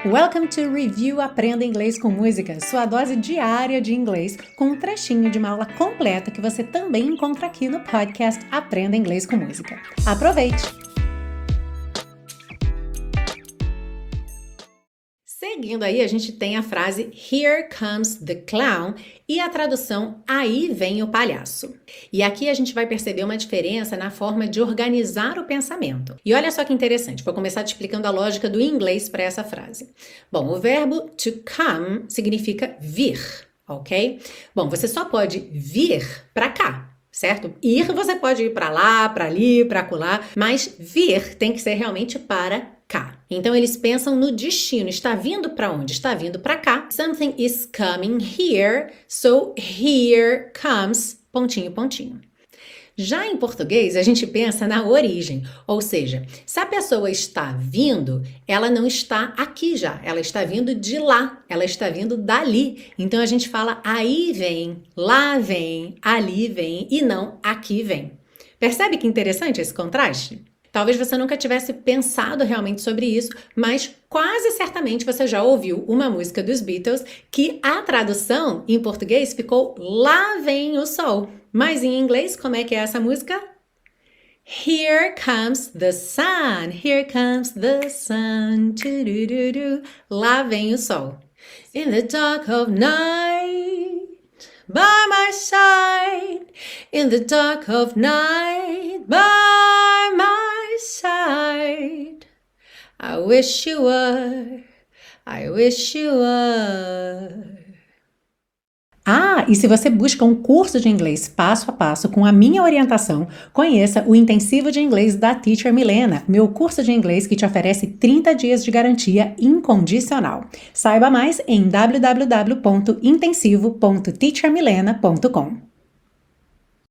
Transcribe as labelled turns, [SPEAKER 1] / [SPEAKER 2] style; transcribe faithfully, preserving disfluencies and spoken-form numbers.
[SPEAKER 1] Welcome to Review Aprenda Inglês com Música, sua dose diária de inglês, com um trechinho de uma aula completa que você também encontra aqui no podcast Aprenda Inglês com Música. Aproveite! Seguindo aí, a gente tem a frase Here comes the clown e a tradução Aí vem o palhaço. E aqui a gente vai perceber uma diferença na forma de organizar o pensamento. E olha só que interessante, vou começar te explicando a lógica do inglês para essa frase. Bom, o verbo to come significa vir, ok? Bom, você só pode vir para cá. Certo? Ir você pode ir para lá, para ali, para acolá, mas vir tem que ser realmente para cá. Então eles pensam no destino. Está vindo para onde? Está vindo para cá. Something is coming here, so here comes pontinho, pontinho. Já em português, a gente pensa na origem, ou seja, se a pessoa está vindo, ela não está aqui já, ela está vindo de lá, ela está vindo dali. Então a gente fala aí vem, lá vem, ali vem e não aqui vem. Percebe que interessante esse contraste? Talvez você nunca tivesse pensado realmente sobre isso, mas quase certamente você já ouviu uma música dos Beatles que a tradução em português ficou Lá vem o sol. Mas em inglês, como é que é essa música? Here comes the sun, here comes the sun, tchurururu. Lá vem o sol. In the dark of night, by my side. In the dark of night, by my side. I wish you were, I wish you were. Ah, e se você busca um curso de inglês passo a passo com a minha orientação, conheça o Intensivo de Inglês da Teacher Milena, meu curso de inglês que te oferece trinta dias de garantia incondicional. Saiba mais em w w w ponto intensivo ponto teacher milena ponto com.